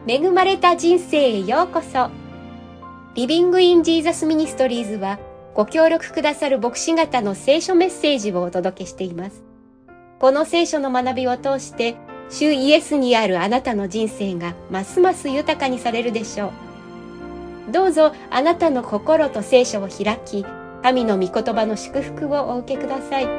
恵まれた人生へようこそ。リビングインジーザスミニストリーズはご協力くださる牧師方の聖書メッセージをお届けしています。この聖書の学びを通して主イエスにあるあなたの人生がますます豊かにされるでしょう。どうぞあなたの心と聖書を開き、神の御言葉の祝福をお受けください。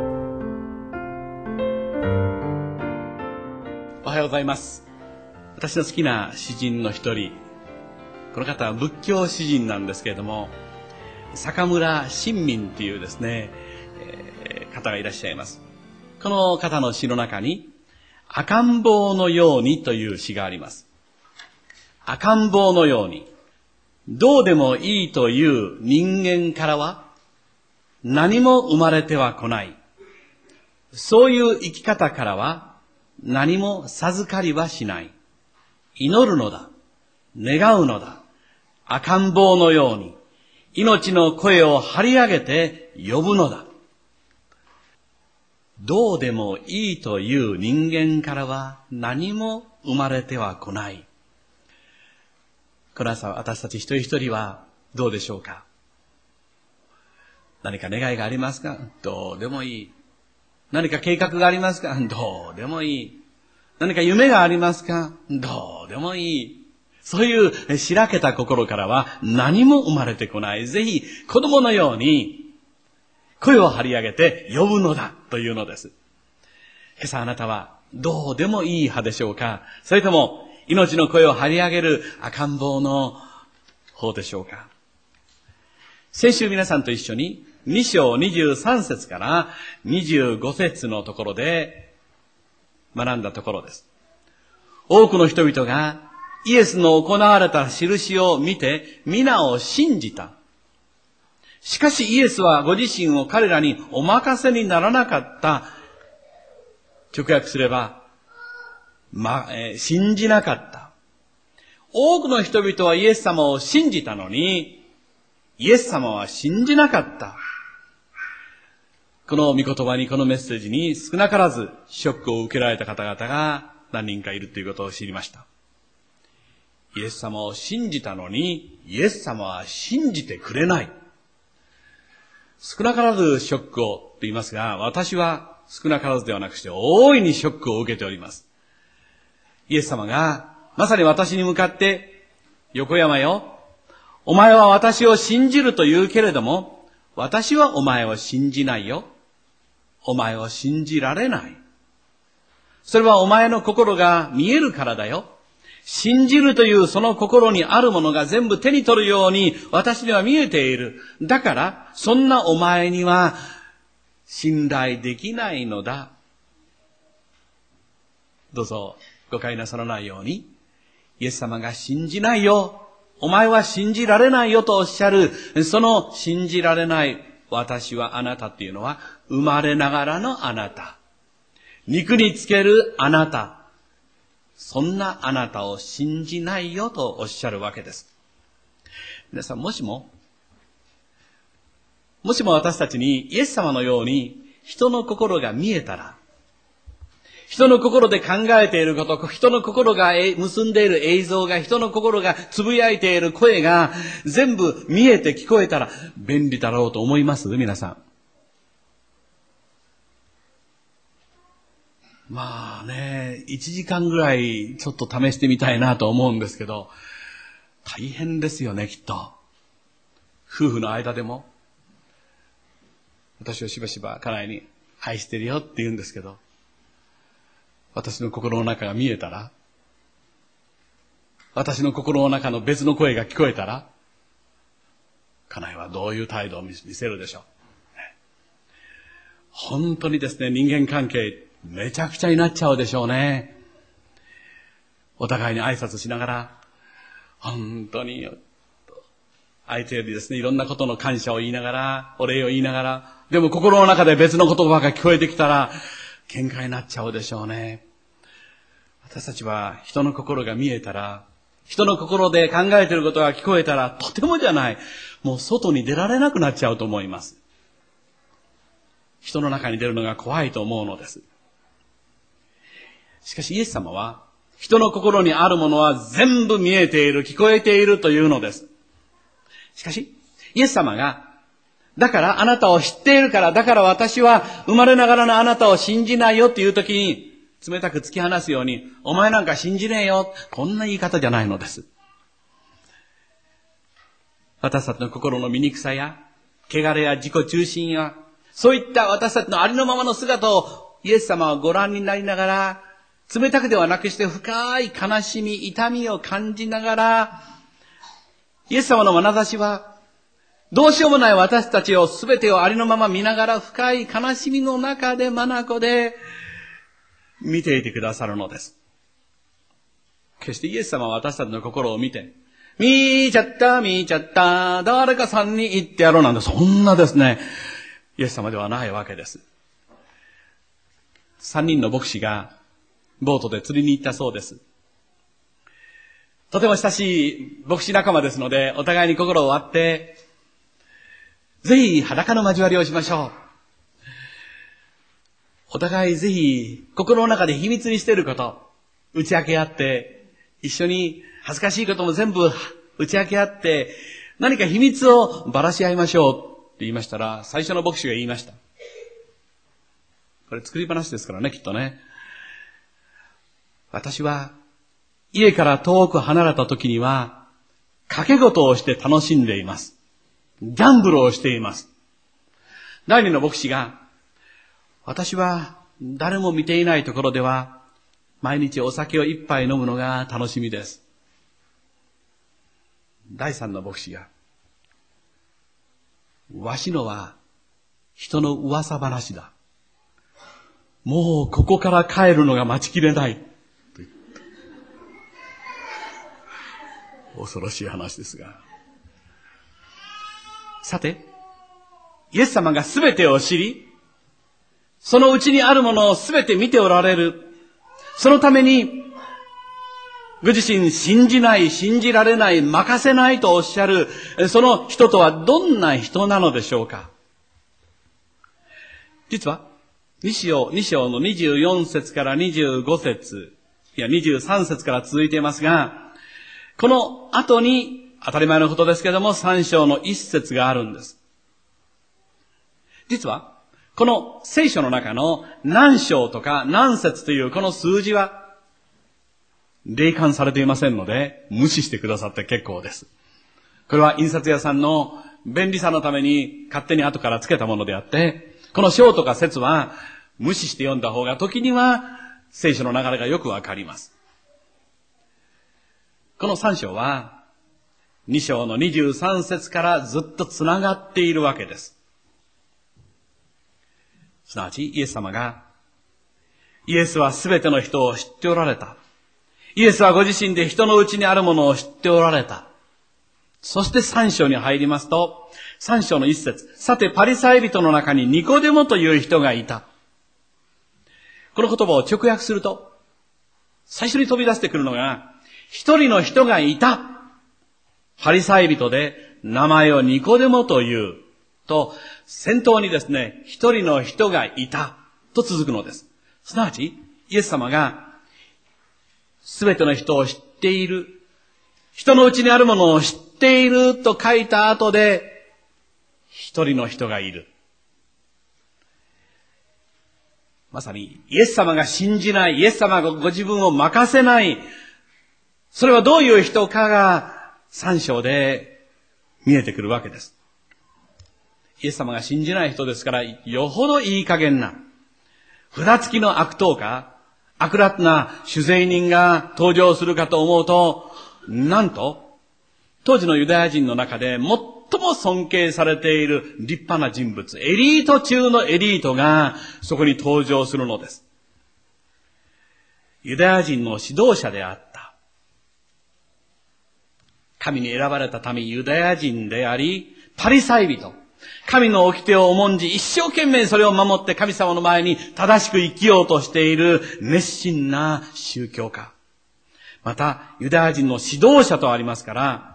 おはようございます。私の好きな詩人の一人、この方は仏教詩人なんですけれども、坂村新民というですね、方がいらっしゃいます。この方の詩の中に赤ん坊のようにという詩があります。赤ん坊のように、どうでもいいという人間からは何も生まれては来ない。そういう生き方からは何も授かりはしない。祈るのだ。願うのだ。赤ん坊のように命の声を張り上げて呼ぶのだ。どうでもいいという人間からは何も生まれては来ない。この朝私たち一人一人はどうでしょうか。何か願いがありますか？どうでもいい。何か計画がありますか？どうでもいい。何か夢がありますか？どうでもいい。そういうしらけた心からは何も生まれてこない。ぜひ子供のように声を張り上げて呼ぶのだというのです。今朝あなたはどうでもいい派でしょうか？それとも命の声を張り上げる赤ん坊の方でしょうか？先週皆さんと一緒に2章23節から25節のところで学んだところです。多くの人々がイエスの行われた印を見て皆を信じた。しかしイエスはご自身を彼らにお任せにならなかった。直訳すれば、信じなかった。多くの人々はイエス様を信じたのに、イエス様は信じなかった。この御言葉に、このメッセージに少なからずショックを受けられた方々が何人かいるということを知りました。イエス様を信じたのに、イエス様は信じてくれない。少なからずショックをと言いますが、私は少なからずではなくして大いにショックを受けております。イエス様がまさに私に向かって、横山よ、お前は私を信じると言うけれども、私はお前を信じないよ。お前を信じられない。それはお前の心が見えるからだよ。信じるというその心にあるものが全部手に取るように私には見えている。だからそんなお前には信頼できないのだ。どうぞ誤解なさらないように、イエス様が信じないよ、お前は信じられないよとおっしゃる、その信じられない私はあなたっていうのは、生まれながらのあなた、肉につけるあなた、そんなあなたを信じないよとおっしゃるわけです。皆さん、もしも私たちにイエス様のように人の心が見えたら、人の心で考えていること、人の心が結んでいる映像が、人の心がつぶやいている声が全部見えて聞こえたら便利だろうと思います？皆さん。まあね、1時間ぐらいちょっと試してみたいなと思うんですけど、大変ですよね、きっと。夫婦の間でも。私はしばしば家内に愛してるよって言うんですけど、私の心の中が見えたら、私の心の中の別の声が聞こえたら、家内はどういう態度を見せるでしょう。本当にですね、人間関係めちゃくちゃになっちゃうでしょうね。お互いに挨拶しながら、本当に相手よりですね、いろんなことの感謝を言いながら、お礼を言いながら、でも心の中で別の言葉が聞こえてきたら喧嘩になっちゃうでしょうね。私たちは人の心が見えたら、人の心で考えていることが聞こえたら、とてもじゃない、もう外に出られなくなっちゃうと思います。人の中に出るのが怖いと思うのです。しかしイエス様は人の心にあるものは全部見えている、聞こえているというのです。しかし、イエス様が、だからあなたを知っているから、だから私は生まれながらのあなたを信じないよっていう時に、冷たく突き放すように、お前なんか信じねえよ。こんな言い方じゃないのです。私たちの心の醜さや、汚れや自己中心や、そういった私たちのありのままの姿をイエス様はご覧になりながら、冷たくではなくして深い悲しみ、痛みを感じながら、イエス様の眼差しは、どうしようもない私たちを全てをありのまま見ながら深い悲しみの中で眼で見ていてくださるのです。決してイエス様は私たちの心を見て、見ちゃった、誰かさんに言ってやろうなんて、そんなですね、イエス様ではないわけです。3人の牧師がボートで釣りに行ったそうです。とても親しい牧師仲間ですので、お互いに心を割って、ぜひ裸の交わりをしましょう。お互いぜひ心の中で秘密にしていること、打ち明け合って、一緒に恥ずかしいことも全部打ち明け合って、何か秘密をばらし合いましょうって言いましたら、最初の牧師が言いました。これ作り話ですからね、きっとね。私は家から遠く離れた時には、賭け事をして楽しんでいます。ギャンブルをしています。第二の牧師が、私は誰も見ていないところでは、毎日お酒を一杯飲むのが楽しみです。第三の牧師が、わしのは人の噂話だ。もうここから帰るのが待ちきれない。恐ろしい話ですが。さて、イエス様がすべてを知り、そのうちにあるものをすべて見ておられる。そのために、ご自身信じない、信じられない、任せないとおっしゃる、その人とはどんな人なのでしょうか。実は、2章の24節から25節、いや23節から続いていますが、この後に、当たり前のことですけれども、3章の1節があるんです。実は、この聖書の中の何章とか何節というこの数字は、霊感されていませんので、無視してくださって結構です。これは印刷屋さんの便利さのために勝手に後からつけたものであって、この章とか節は無視して読んだ方が時には聖書の流れがよくわかります。この3章は2章の23節からずっとつながっているわけです。すなわちイエス様が、イエスはすべての人を知っておられた。イエスはご自身で人のうちにあるものを知っておられた。そして3章に入りますと、3章の1節、さてパリサイ人の中にニコデモという人がいた。この言葉を直訳すると、最初に飛び出してくるのが、一人の人がいた。パリサイ人で名前をニコデモというと、先頭にですね、一人の人がいたと続くのです。すなわち、イエス様がすべての人を知っている、人のうちにあるものを知っていると書いた後で、一人の人がいる。まさにイエス様が信じない、イエス様がご自分を任せない、それはどういう人かが3章で見えてくるわけです。イエス様が信じない人ですから、よほどいい加減な、札付きの悪党か、悪辣な酒税人が登場するかと思うと、なんと、当時のユダヤ人の中で最も尊敬されている立派な人物、エリート中のエリートがそこに登場するのです。ユダヤ人の指導者であった。神に選ばれた民、ユダヤ人であり、パリサイ人。神の掟を重んじ、一生懸命それを守って神様の前に正しく生きようとしている熱心な宗教家。また、ユダヤ人の指導者とありますから、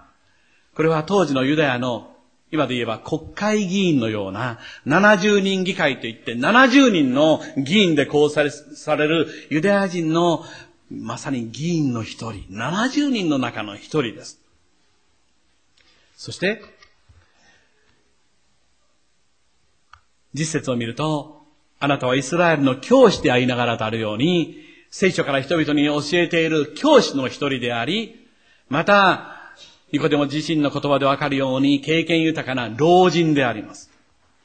これは当時のユダヤの、今で言えば国会議員のような70人議会といって70人の議員で構成されるユダヤ人のまさに議員の一人、70人の中の一人です。そして、実節を見ると、あなたはイスラエルの教師でありながらとあるように、聖書から人々に教えている教師の一人であり、また、ニコデモ自身の言葉でわかるように経験豊かな老人であります。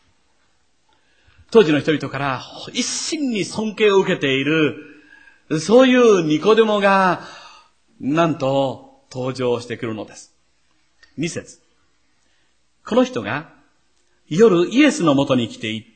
当時の人々から一心に尊敬を受けている、そういうニコデモが、なんと登場してくるのです。2節。この人が夜イエスのもとに来て言った。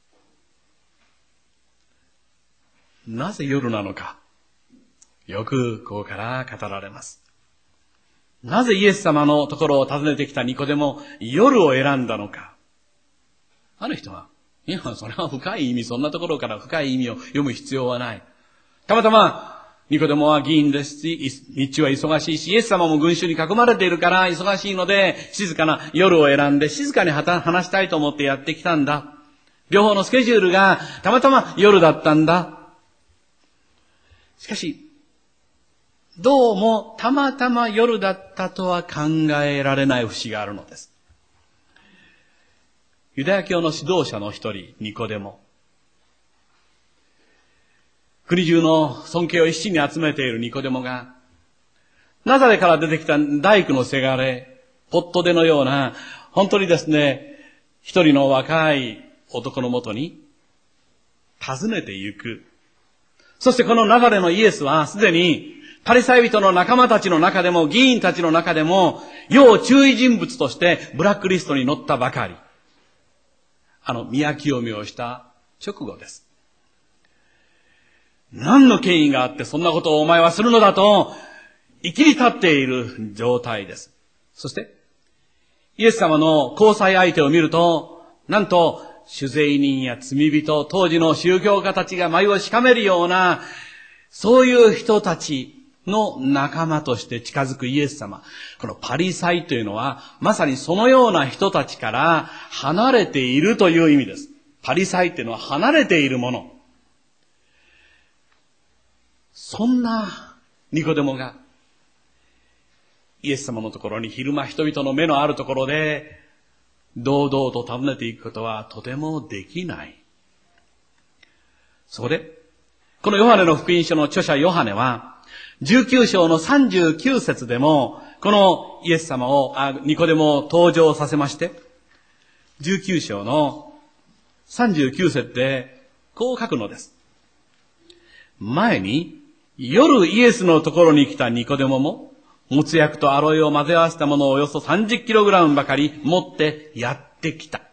なぜ夜なのか。よくここから語られます。なぜイエス様のところを訪ねてきたニコデモ、夜を選んだのか。ある人は、いや、それは深い意味、そんなところから深い意味を読む必要はない。たまたま、ニコデモは議員ですし、日中は忙しいし、イエス様も群衆に囲まれているから忙しいので、静かな夜を選んで、静かに話したいと思ってやってきたんだ。両方のスケジュールがたまたま夜だったんだ。しかし、どうもたまたま夜だったとは考えられない節があるのです。ユダヤ教の指導者の一人、ニコデモ。国中の尊敬を一身に集めているニコデモが、ナザレから出てきた大工のせがれ、ポットデのような、本当にですね、一人の若い男のもとに訪ねて行く。そしてこのナザレのイエスはすでにパリサイ人の仲間たちの中でも議員たちの中でも要注意人物としてブラックリストに載ったばかり。宮清めをした直後です。何の権威があってそんなことをお前はするのだと生きり立っている状態です。そしてイエス様の交際相手を見ると、なんと主税人や罪人、当時の宗教家たちが眉をしかめるような、そういう人たちの仲間として近づくイエス様。このパリサイというのは、まさにそのような人たちから離れているという意味です。パリサイというのは離れているもの。そんなニコデモが、イエス様のところに昼間人々の目のあるところで、堂々と訪ねていくことはとてもできない。そこで、このヨハネの福音書の著者ヨハネは、19章の39節でも、このイエス様を、ニコデモを登場させまして、19章の39節で、こう書くのです。前に、夜イエスのところに来たニコデモも、もつ薬とアロエを混ぜ合わせたものをおよそ 30kg ばかり持ってやってきた。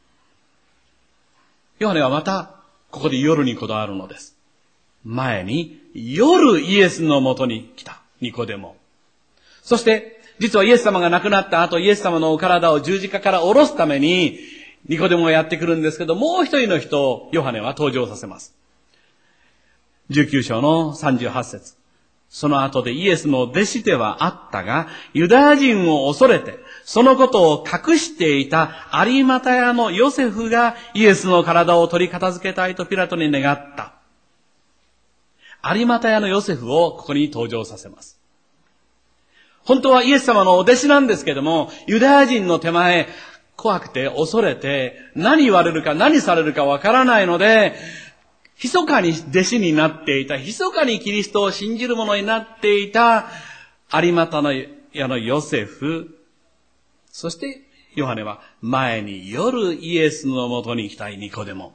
ヨハネはまた、ここで夜にこだわるのです。前に、夜イエスのもとに来た、ニコデモ。そして、実はイエス様が亡くなった後、イエス様のお体を十字架から下ろすために、ニコデモがやってくるんですけど、もう一人の人をヨハネは登場させます。19章の38節。その後でイエスの弟子ではあったが、ユダヤ人を恐れて、そのことを隠していた有馬太屋のヨセフがイエスの体を取り片付けたいとピラトに願った。有馬太屋のヨセフをここに登場させます。本当はイエス様のお弟子なんですけども、ユダヤ人の手前、怖くて恐れて、何言われるか何されるかわからないので、密かに弟子になっていた、密かにキリストを信じる者になっていた有馬太屋のヨセフ、そしてヨハネは前に夜イエスのもとに来たニコデモ。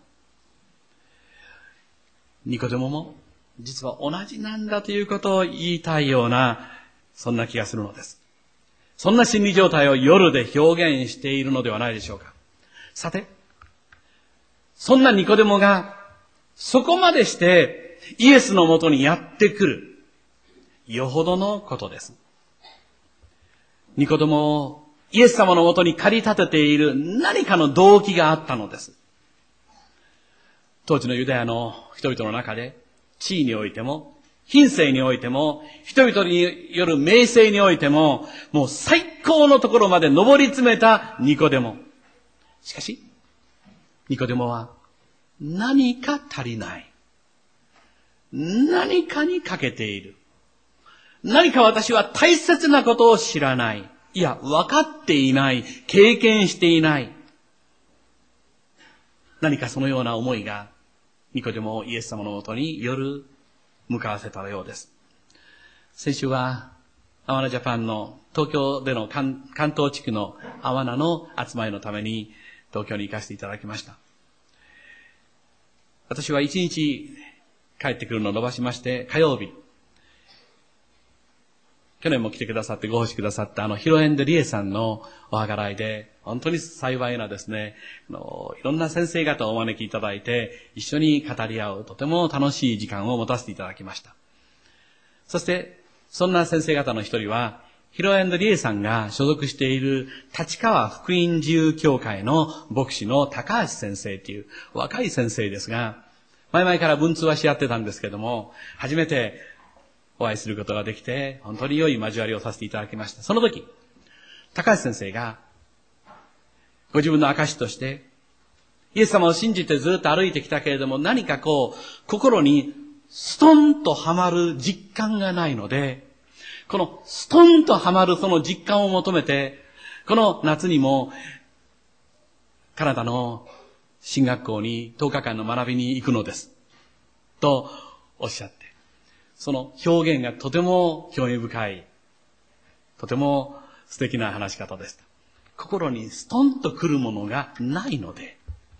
ニコデモも実は同じなんだということを言いたいような、そんな気がするのです。そんな心理状態を夜で表現しているのではないでしょうか。さて、そんなニコデモがそこまでしてイエスのもとにやってくる、よほどのことです。ニコデモをイエス様のもとに駆り立てている何かの動機があったのです。当時のユダヤの人々の中で、地位においても、品性においても、人々による名声においても、もう最高のところまで上り詰めたニコデモ。しかし、ニコデモは何か足りない。 何かに欠けている。何か私は大切なことを知らない。いや、分かっていない。経験していない。何かそのような思いが、ニコデモをイエス様のもとに夜向かわせたようです。先週は、アワナジャパンの東京での関東地区のアワナの集まりのために東京に行かせていただきました。私は一日帰ってくるのを延ばしまして、火曜日、去年も来てくださってご奉仕くださったヒロエンデリエさんのお計らいで、本当に幸いなですね、いろんな先生方をお招きいただいて、一緒に語り合うとても楽しい時間を持たせていただきました。そして、そんな先生方の一人は、ヒロエンドリエさんが所属している立川福音自由協会の牧師の高橋先生という若い先生ですが、前々から文通はし合ってたんですけども、初めてお会いすることができて、本当に良い交わりをさせていただきました。その時、高橋先生が、ご自分の証として、イエス様を信じてずっと歩いてきたけれども、何か心にストンとはまる実感がないので、このストンとはまるその実感を求めて、この夏にもカナダの進学校に10日間の学びに行くのです。とおっしゃって、その表現がとても興味深い、とても素敵な話し方でした。心にストンと来るものがないので、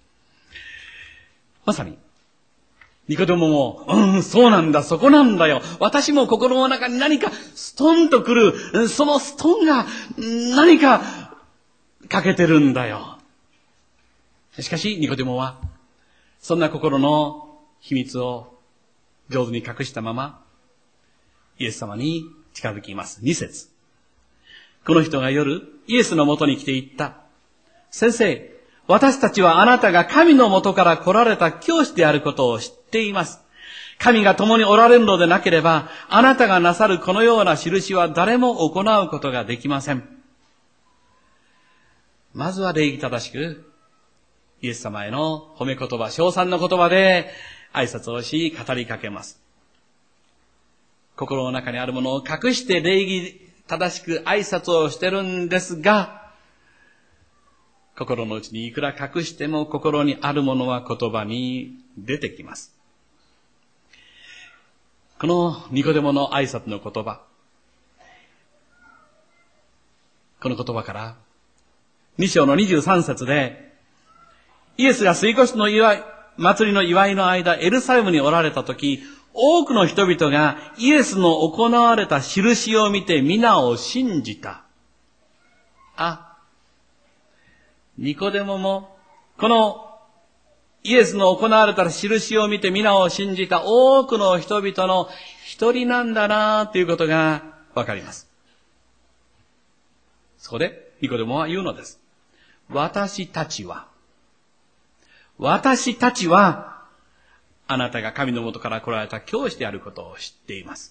まさに、ニコデモも、そうなんだ、そこなんだよ。私も心の中に何かストンと来る、そのストンが何か欠けてるんだよ。しかし、ニコデモは、そんな心の秘密を上手に隠したまま、イエス様に近づきます。2節。この人が夜、イエスのもとに来て言った。先生、私たちはあなたが神のもとから来られた教師であることを知っています。神が共におられるのでなければ、あなたがなさるこのような印は誰も行うことができません。まずは礼儀正しく、イエス様への褒め言葉、称賛の言葉で挨拶をし、語りかけます。心の中にあるものを隠して礼儀正しく挨拶をしてるんですが、心の内にいくら隠しても心にあるものは言葉に出てきます。このニコデモの挨拶の言葉、この言葉から2章の23節で、イエスが杉越の祭りの祝いの間、エルサレムにおられたとき、多くの人々がイエスの行われた印を見て皆を信じた。ニコデモも、このイエスの行われた印を見て皆を信じた多くの人々の一人なんだなということがわかります。そこでニコデモは言うのです。私たちは、あなたが神のもとから来られた教師であることを知っています。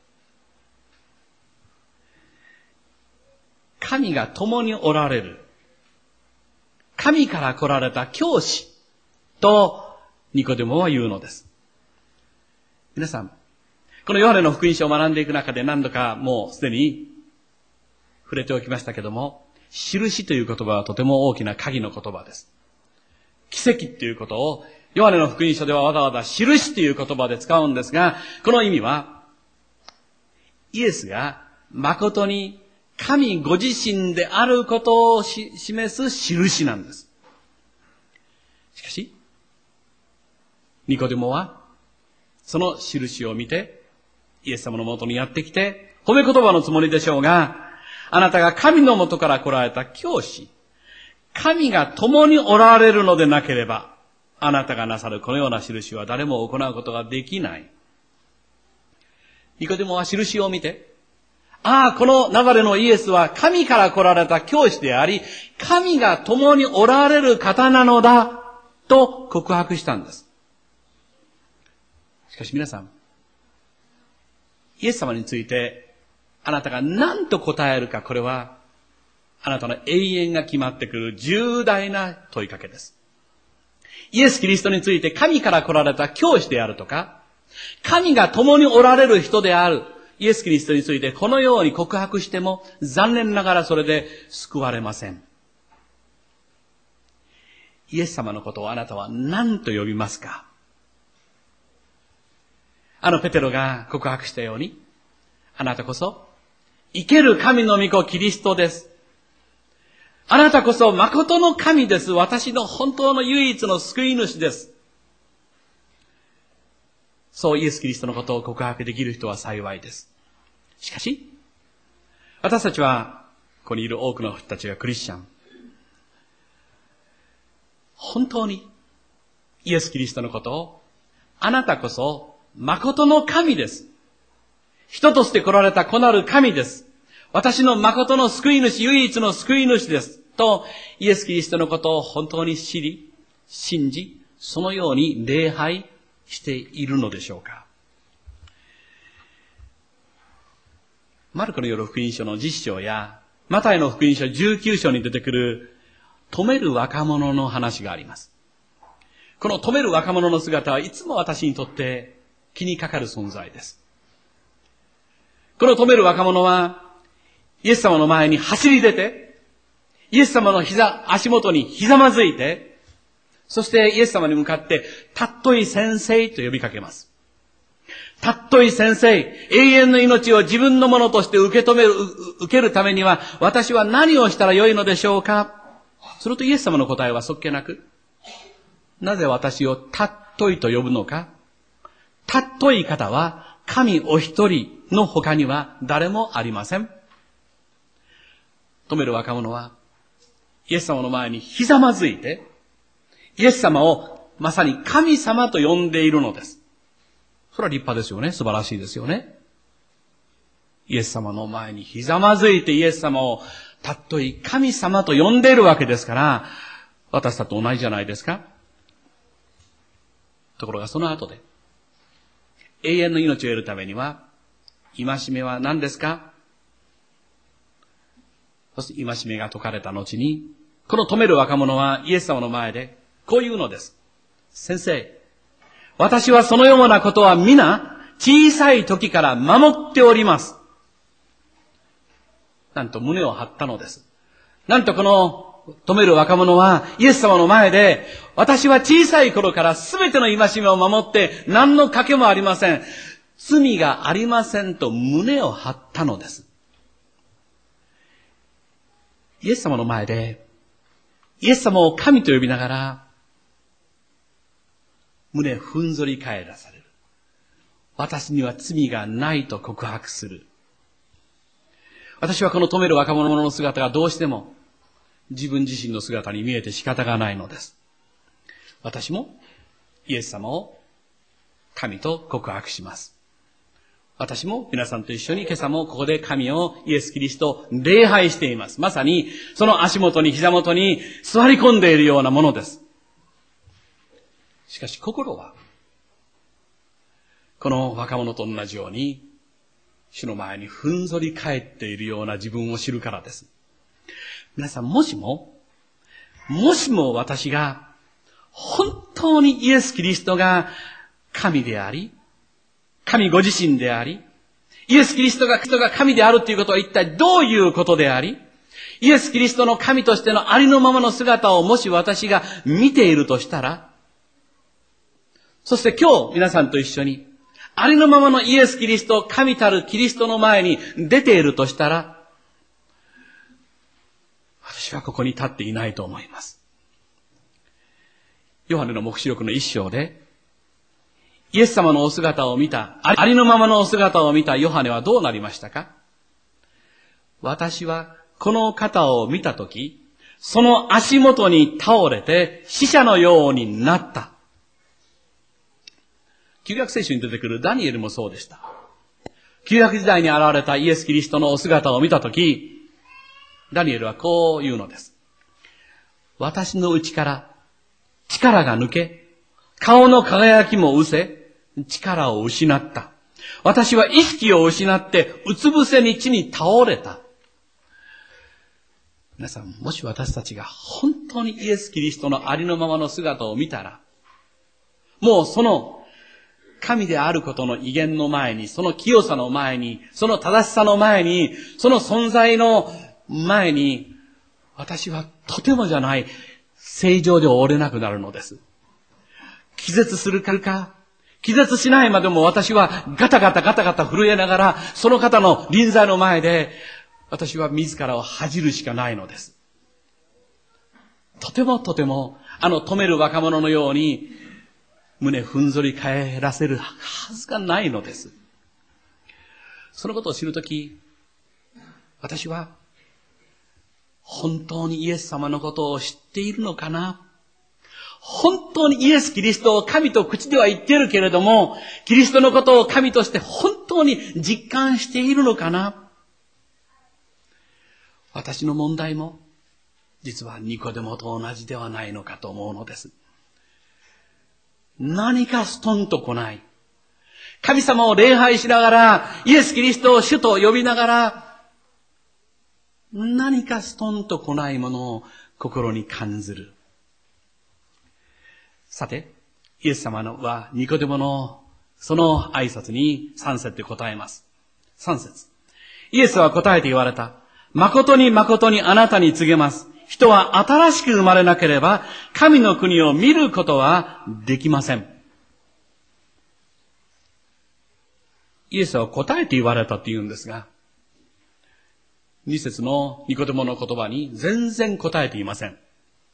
神が共におられる。神から来られた教師とニコデモは言うのです。皆さん、このヨハネの福音書を学んでいく中で何度かもうすでに触れておきましたけども、印という言葉はとても大きな鍵の言葉です。奇跡ということをヨハネの福音書ではわざわざ印という言葉で使うんですが、この意味はイエスが誠に神ご自身であることを示す印なんです。しかし、ニコデモはその印を見てイエス様のもとにやってきて褒め言葉のつもりでしょうが、あなたが神のもとから来られた教師、神が共におられるのでなければ、あなたがなさるこのような印は誰も行うことができない。ニコデモは印を見て、このナザレのイエスは神から来られた教師であり、神が共におられる方なのだと告白したんです。しかし皆さん、イエス様についてあなたが何と答えるか、これはあなたの永遠が決まってくる重大な問いかけです。イエス・キリストについて神から来られた教師であるとか、 神が共におられる人であるイエス・キリストについてこのように告白しても残念ながらそれで救われません。イエス様のことをあなたは何と呼びますか？ペテロが告白したように、あなたこそ生ける神の御子キリストです。あなたこそ誠の神です。私の本当の唯一の救い主です。そうイエス・キリストのことを告白できる人は幸いです。しかし、私たちは、ここにいる多くの人たちがクリスチャン。本当にイエス・キリストのことを、あなたこそ誠の神です。人として来られた子なる神です。私の誠の救い主、唯一の救い主です。と、イエス・キリストのことを本当に知り、信じ、そのように礼拝しているのでしょうか。マルコの夜福音書の10章や、マタイの福音書19章に出てくる、止める若者の話があります。この止める若者の姿はいつも私にとって気にかかる存在です。この止める若者は、イエス様の前に走り出て、イエス様の足元にひざまずいて、そしてイエス様に向かって、たっとい先生と呼びかけます。たっとい先生、永遠の命を自分のものとして受けるためには、私は何をしたらよいのでしょうか？するとイエス様の答えはそっけなく、なぜ私をたっといと呼ぶのか？たっとい方は神お一人の他には誰もありません。止める若者は、イエス様の前にひざまずいて、イエス様をまさに神様と呼んでいるのです。それは立派ですよね。素晴らしいですよね。イエス様の前にひざまずいてイエス様をたっとい神様と呼んでいるわけですから、私たちと同じじゃないですか。ところがその後で、永遠の命を得るためには、戒めは何ですか？そして戒めが解かれた後に、この止める若者はイエス様の前でこう言うのです。先生、私はそのようなことは皆小さい時から守っております。なんと胸を張ったのです。なんとこの止める若者はイエス様の前で、私は小さい頃からすべての戒めを守って何の賭けもありません。罪がありませんと胸を張ったのです。イエス様の前で、イエス様を神と呼びながら、胸ふんぞり返らされる。私には罪がないと告白する。私はこの止める若者の姿がどうしても自分自身の姿に見えて仕方がないのです。私もイエス様を神と告白します。私も皆さんと一緒に今朝もここで神をイエス・キリストを礼拝しています。まさにその足元に膝元に座り込んでいるようなものです。しかし心はこの若者と同じように主の前にふんぞり返っているような自分を知るからです。皆さんもしも私が本当にイエス・キリストが神であり、神ご自身であり、イエス・キリストが神であるということは一体どういうことであり、イエス・キリストの神としてのありのままの姿をもし私が見ているとしたら、そして今日皆さんと一緒にありのままのイエス・キリスト、神たるキリストの前に出ているとしたら、私はここに立っていないと思います。ヨハネの黙示録の一章で、イエス様のお姿を見た、ありのままのお姿を見たヨハネはどうなりましたか？私はこの方を見たとき、その足元に倒れて死者のようになった。旧約聖書に出てくるダニエルもそうでした。旧約時代に現れたイエス・キリストのお姿を見たとき、ダニエルはこう言うのです。私の内から力が抜け、顔の輝きも失せ、力を失った。私は意識を失って、うつ伏せに地に倒れた。皆さん、もし私たちが本当にイエス・キリストのありのままの姿を見たら、もうその神であることの威厳の前に、その清さの前に、その正しさの前に、その存在の前に、私はとてもじゃない、正常で折れなくなるのです。気絶するか、気絶しないまでも私はガタガタガタガタ震えながら、その方の臨在の前で、私は自らを恥じるしかないのです。とてもとても、止める若者のように、胸ふんぞり返らせるはずがないのです。そのことを知るとき、私は、本当にイエス様のことを知っているのかな？本当にイエス・キリストを神と口では言っているけれども、キリストのことを神として本当に実感しているのかな？私の問題も、実はニコデモと同じではないのかと思うのです。何かストンと来ない。神様を礼拝しながら、イエス・キリストを主と呼びながら、何かストンと来ないものを心に感じる。さて、イエス様はニコデモのその挨拶に3節で答えます。3節。イエスは答えて言われた。誠に誠にあなたに告げます。人は新しく生まれなければ、神の国を見ることはできません。イエスは答えて言われたって言うんですが、2節のニコデモの言葉に全然答えていません。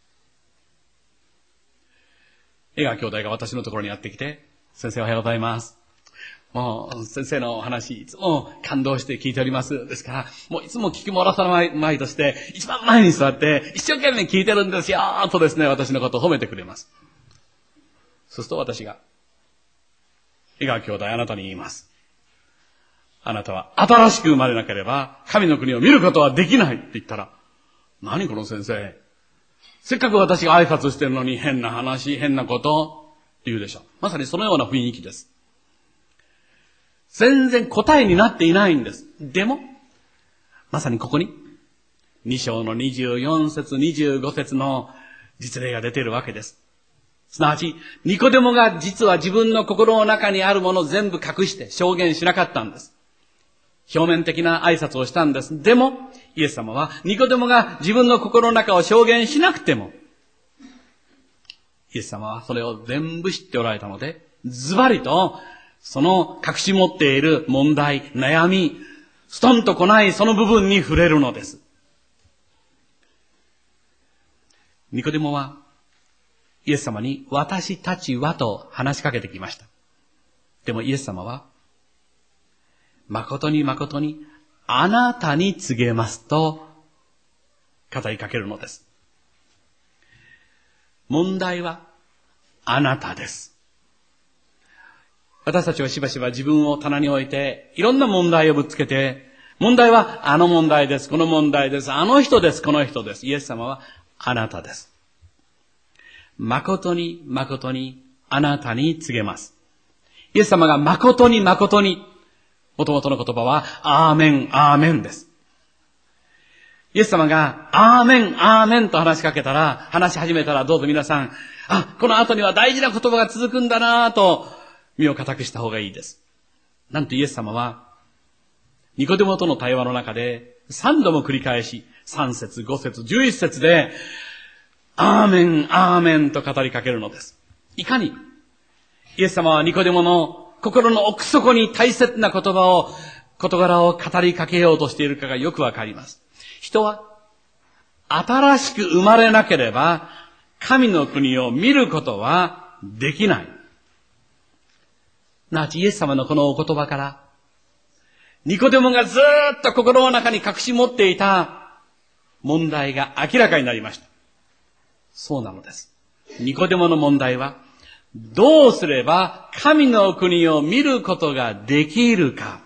江川兄弟が私のところにやってきて、先生おはようございます。もう先生のお話いつも感動して聞いております。ですから、もういつも聞き漏らさない前として、一番前に座って一生懸命聞いてるんですよとですね、私のことを褒めてくれます。そうすると私が、江川兄弟あなたに言います。あなたは新しく生まれなければ神の国を見ることはできないって言ったら、何この先生。せっかく私が挨拶してるのに変な話、変なことって言うでしょう。まさにそのような雰囲気です。全然答えになっていないんです。でも、まさにここに2章の24節25節の実例が出ているわけです。すなわち、ニコデモが実は自分の心の中にあるものを全部隠して証言しなかったんです。表面的な挨拶をしたんです。でも、イエス様はニコデモが自分の心の中を証言しなくても、イエス様はそれを全部知っておられたので、ズバリとその隠し持っている問題、悩み、ストンと来ないその部分に触れるのです。ニコデモはイエス様に私たちはと話しかけてきました。でもイエス様は誠に誠にあなたに告げますと語りかけるのです。問題はあなたです。私たちはしばしば自分を棚に置いていろんな問題をぶつけて、問題はあの問題です、この問題です、あの人です、この人です。イエス様はあなたです。誠に誠にあなたに告げます。イエス様が誠に誠に、元々の言葉はアーメン、アーメンです。イエス様がアーメン、アーメンと話し始めたらどうぞ皆さん、この後には大事な言葉が続くんだなと身を固くした方がいいです。なんとイエス様はニコデモとの対話の中で3度も繰り返し、3節、5節、11節でアーメン、アーメンと語りかけるのです。いかにイエス様はニコデモの心の奥底に大切な事柄を語りかけようとしているかがよくわかります。人は新しく生まれなければ神の国を見ることはできない。なちイエス様のこのお言葉からニコデモがずーっと心の中に隠し持っていた問題が明らかになりました。そうなのです。ニコデモの問題はどうすれば神の国を見ることができるか。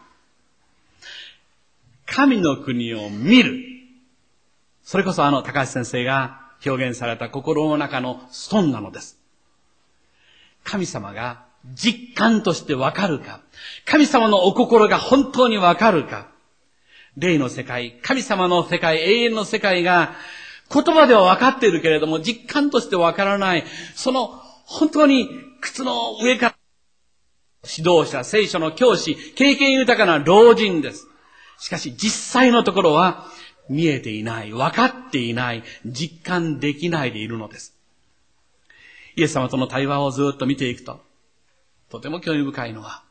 神の国を見る。それこそ高橋先生が表現された心の中のストーンなのです。神様が実感としてわかるか。神様のお心が本当にわかるか。霊の世界、神様の世界、永遠の世界が言葉ではわかっているけれども実感としてわからない。その本当に靴の上から指導者、聖書の教師、経験豊かな老人です。しかし実際のところは見えていない、分かっていない、実感できないでいるのです。イエス様との対話をずっと見ていくと、とても興味深いのは、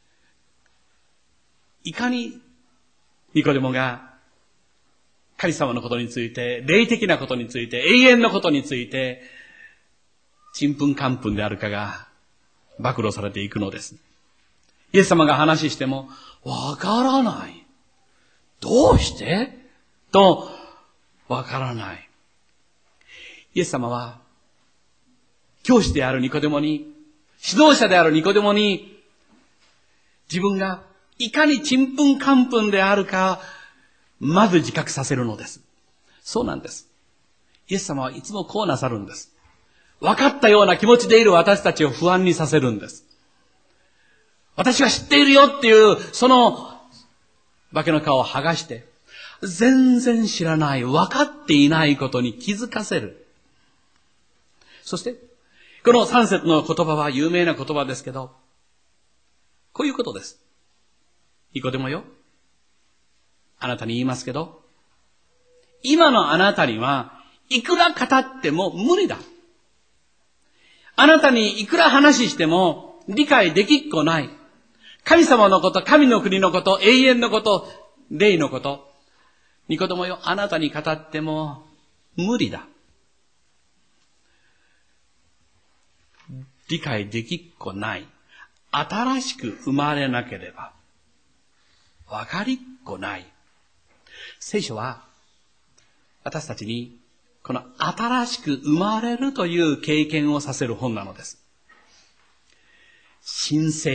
いかにニコデモが神様のことについて、霊的なことについて、永遠のことについて、ちんぷんかんぷんであるかが暴露されていくのです。イエス様が話しても、わからない。どうしてと、わからない。イエス様は、教師であるニコデモに、指導者であるニコデモに、自分がいかにちんぷんかんぷんであるか、まず自覚させるのです。そうなんです。イエス様はいつもこうなさるんです。分かったような気持ちでいる私たちを不安にさせるんです。私は知っているよっていう、その化けの皮を剥がして、全然知らない、分かっていないことに気づかせる。そして、この3節の言葉は有名な言葉ですけど、こういうことです。ニコデモよ。あなたに言いますけど、今のあなたにはいくら語っても無理だ。あなたにいくら話しても理解できっこない。神様のこと、神の国のこと、永遠のこと、霊のこと。ニコデモよ、あなたに語っても無理だ。理解できっこない。新しく生まれなければわかりっこない。聖書は私たちにこの新しく生まれるという経験をさせる本なのです。新生。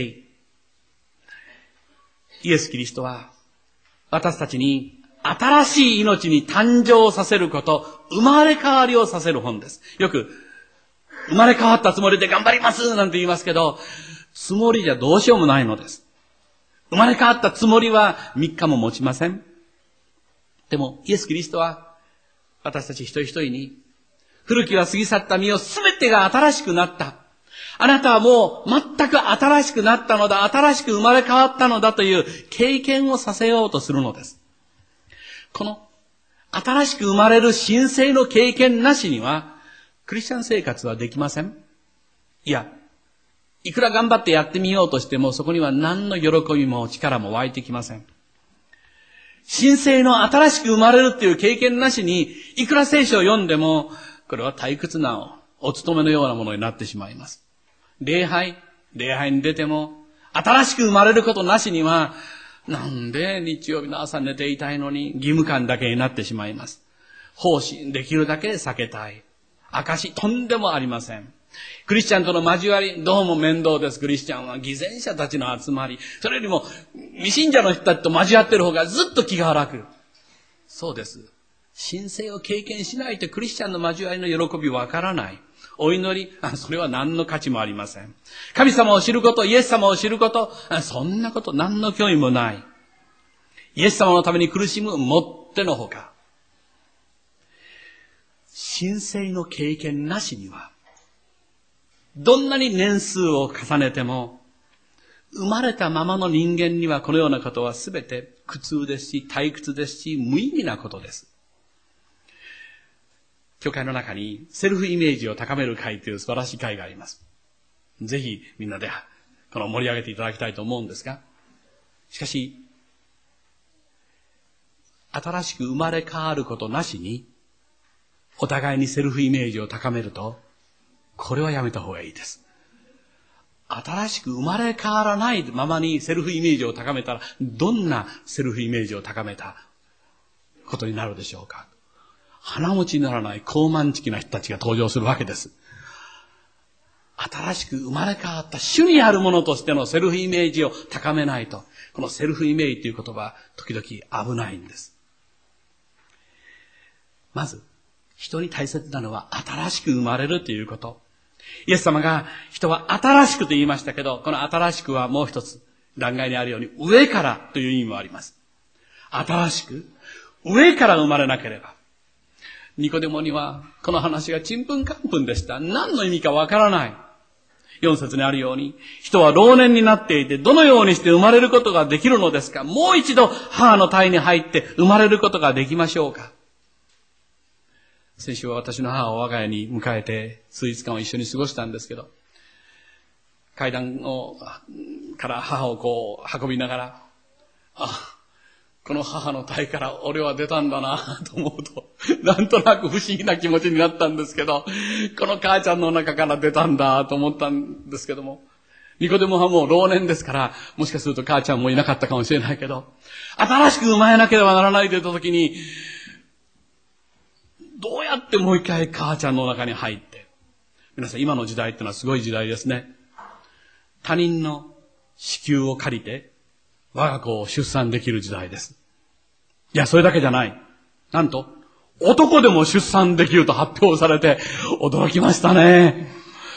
イエス・キリストは私たちに新しい命に誕生させること、生まれ変わりをさせる本です。よく生まれ変わったつもりで頑張りますなんて言いますけど、つもりじゃどうしようもないのです。生まれ変わったつもりは3日も持ちません。でもイエス・キリストは私たち一人一人に、古きは過ぎ去った身をすべてが新しくなった。あなたはもう全く新しくなったのだ、新しく生まれ変わったのだという経験をさせようとするのです。この新しく生まれる新生の経験なしには、クリスチャン生活はできません。いや、いくら頑張ってやってみようとしても、そこには何の喜びも力も湧いてきません。新生の新しく生まれるっていう経験なしに、いくら聖書を読んでも、これは退屈なお勤めのようなものになってしまいます。礼拝に出ても、新しく生まれることなしには、なんで日曜日の朝寝ていたいのに義務感だけになってしまいます。奉仕できるだけ避けたい。証とんでもありません。クリスチャンとの交わり、どうも面倒です。クリスチャンは偽善者たちの集まり、それよりも未信者の人たちと交わっている方がずっと気が楽。そうです。神聖を経験しないとクリスチャンの交わりの喜びわからない。お祈り、それは何の価値もありません。神様を知ること、イエス様を知ること、そんなこと何の興味もない。イエス様のために苦しむもってのほか。神聖の経験なしには、どんなに年数を重ねても、生まれたままの人間にはこのようなことはすべて苦痛ですし、退屈ですし、無意味なことです。教会の中にセルフイメージを高める会という素晴らしい会があります。ぜひみんなでこの盛り上げていただきたいと思うんですが、しかし、新しく生まれ変わることなしに、お互いにセルフイメージを高めると、これはやめた方がいいです。新しく生まれ変わらないままにセルフイメージを高めたら、どんなセルフイメージを高めたことになるでしょうか。鼻持ちにならない高慢ちきな人たちが登場するわけです。新しく生まれ変わった主にあるものとしてのセルフイメージを高めないと、このセルフイメージという言葉、時々危ないんです。まず、人に大切なのは新しく生まれるということ。イエス様が人は新しくと言いましたけど、この新しくはもう一つ、欄外にあるように上からという意味もあります。新しく、上から生まれなければ。ニコデモにはこの話がちんぷんかんぷんでした。何の意味かわからない。 4節にあるように、人は老年になっていて、どのようにして生まれることができるのですか？もう一度母の胎に入って生まれることができましょうか？先週は私の母を我が家に迎えて数日間を一緒に過ごしたんですけど、階段から母を運びながら、この母の胎から俺は出たんだなと思うと、なんとなく不思議な気持ちになったんですけど、この母ちゃんの中から出たんだと思ったんですけども、ニコデモはもう老年ですから、もしかすると母ちゃんもいなかったかもしれないけど、新しく生まれなければならないと言ったときに、どうやってもう一回母ちゃんの中に入って、皆さん今の時代ってのはすごい時代ですね。他人の子宮を借りて、我が子を出産できる時代です。いや、それだけじゃない。なんと、男でも出産できると発表されて、驚きましたね。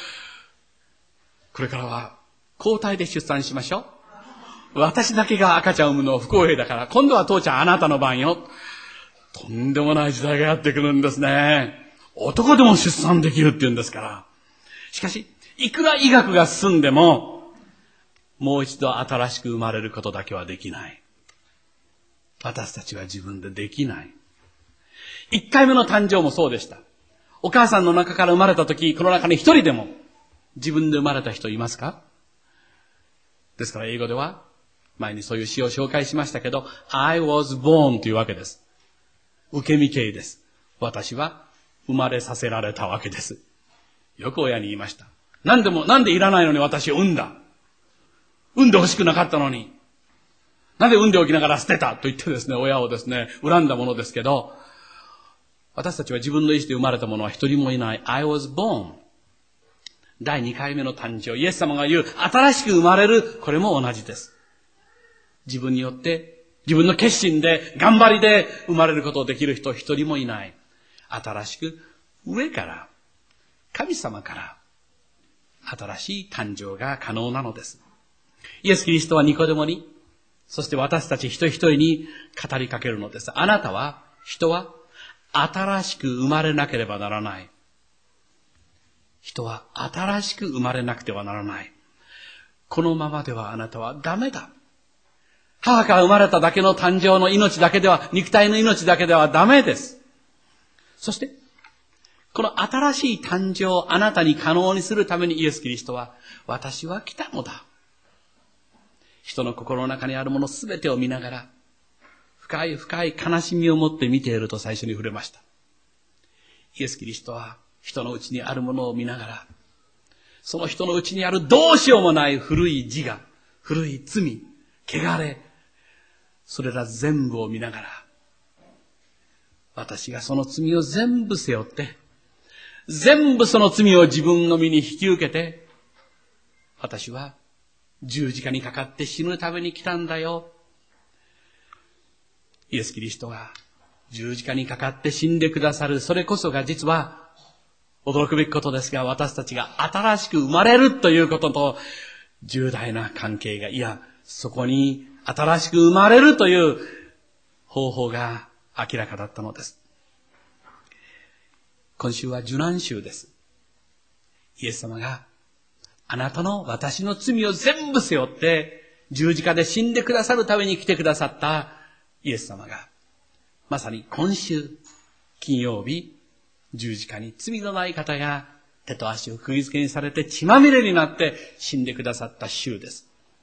これからは、交代で出産しましょう。私だけが赤ちゃんを産むの不公平だから、今度は父ちゃんあなたの番よ。とんでもない時代がやってくるんですね。男でも出産できるって言うんですから。しかし、いくら医学が進んでも、もう一度新しく生まれることだけはできない。私たちは自分でできない。1回目の誕生もそうでした。お母さんの中から生まれたとき、この中に一人でも自分で生まれた人いますか？ですから英語では、前にそういう詩を紹介しましたけど、I was born というわけです。受け身形です。私は生まれさせられたわけです。よく親に言いました。なんでいらないのに私を産んだ。産んで欲しくなかったのに。なんで産んでおきながら捨てたと言ってですね、親をですね、恨んだものですけど、私たちは自分の意思で生まれた者は一人もいない。I was born。第2回目の誕生。イエス様が言う、新しく生まれる。これも同じです。自分によって、自分の決心で、頑張りで生まれることをできる人一人もいない。新しく、上から、神様から、新しい誕生が可能なのです。イエス・キリストはニコデモに、そして私たち一人一人に語りかけるのです。あなたは、人は新しく生まれなければならない。人は新しく生まれなくてはならない。このままではあなたはダメだ。母から生まれただけの誕生の命だけでは、肉体の命だけではダメです。そして、この新しい誕生をあなたに可能にするためにイエス・キリストは、私は来たのだ。人の心の中にあるものすべてを見ながら、深い深い悲しみを持って見ていると最初に触れました。イエス・キリストは人のうちにあるものを見ながら、その人のうちにあるどうしようもない古い自我、古い罪、汚れ、それら全部を見ながら、私がその罪を全部背負って、全部その罪を自分の身に引き受けて、私は十字架にかかって死ぬために来たんだよ。イエス・キリストが十字架にかかって死んでくださる、それこそが実は驚くべきことですが、私たちが新しく生まれるということと重大な関係が、いや、そこに新しく生まれるという方法が明らかだったのです。今週は受難週です。イエス様があなたの私の罪を全部背負って十字架で死んでくださるために来てくださったイエス様が、まさに今週金曜日、十字架に罪のない方が手と足を釘付けにされて血まみれになって死んでくださった週です。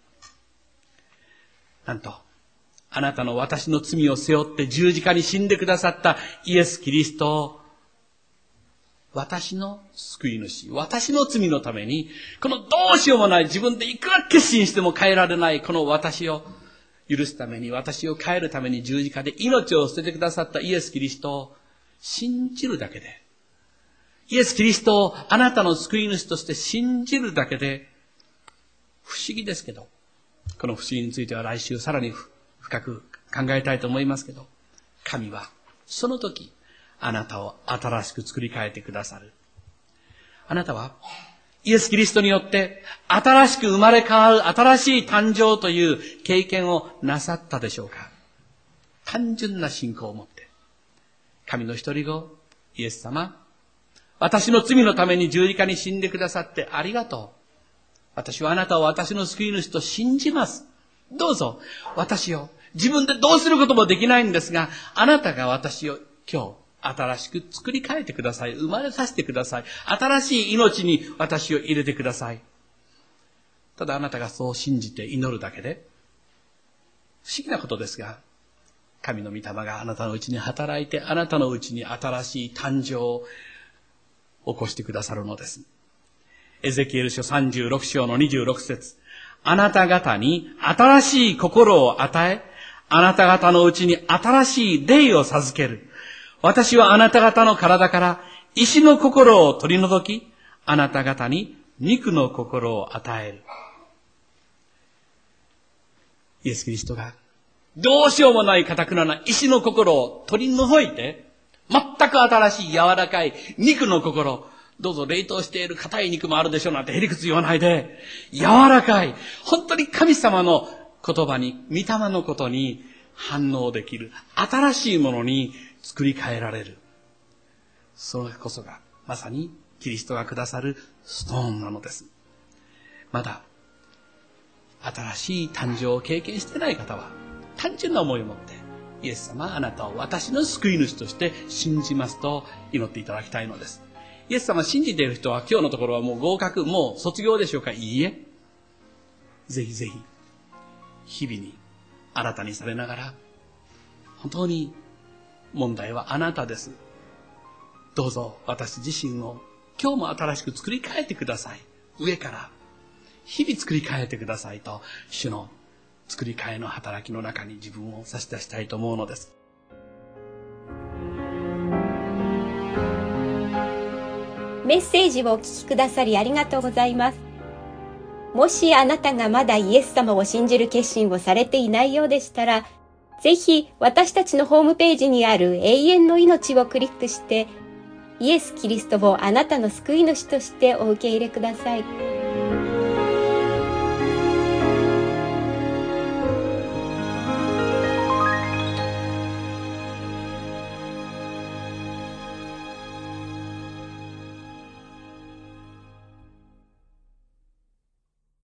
なんと、あなたの私の罪を背負って十字架に死んでくださったイエス・キリストを、私の救い主、私の罪のために、このどうしようもない自分でいくら決心しても変えられないこの私を許すために、私を変えるために十字架で命を捨ててくださったイエス・キリストを信じるだけで、イエス・キリストをあなたの救い主として信じるだけで、不思議ですけど、この不思議については来週さらに深く考えたいと思いますけど、神はその時あなたを新しく作り変えてくださる。あなたはイエス・キリストによって新しく生まれ変わる新しい誕生という経験をなさったでしょうか。単純な信仰を持って神の一人子イエス様、私の罪のために十字架に死んでくださってありがとう。 私はあなたを私の救い主と信じます。どうぞ私を、自分でどうすることもできないんですが、あなたが私を今日新しく作り変えてください。生まれさせてください。新しい命に私を入れてください。ただあなたがそう信じて祈るだけで、不思議なことですが、神の御霊があなたのうちに働いて、あなたのうちに新しい誕生を起こしてくださるのです。エゼキエル書36章の26節。あなた方に新しい心を与え、あなた方のうちに新しい霊を授ける。私はあなた方の体から石の心を取り除き、あなた方に肉の心を与える。イエス・キリストがどうしようもない堅くな石の心を取り除いて、全く新しい柔らかい肉の心、どうぞ冷凍している硬い肉もあるでしょうなんてへりくつ言わないで、柔らかい、本当に神様の言葉に、御霊のことに反応できる、新しいものに作り変えられる。それこそがまさにキリストがくださるストーンなのです。まだ新しい誕生を経験してない方は、単純な思いを持って、イエス様、あなたを私の救い主として信じますと祈っていただきたいのです。イエス様信じている人は今日のところはもう合格、もう卒業でしょうか？いいえ。ぜひぜひ、日々に新たにされながら、本当に問題はあなたです。どうぞ私自身を今日も新しく作り変えてください。上から日々作り変えてくださいと、主の作り変えの働きの中に自分を差し出したいと思うのです。 メッセージをお聞きくださりありがとうございます。もしあなたがまだイエス様を信じる決心をされていないようでしたら、ぜひ私たちのホームページにある永遠の命をクリックして、イエス・キリストをあなたの救い主としてお受け入れください。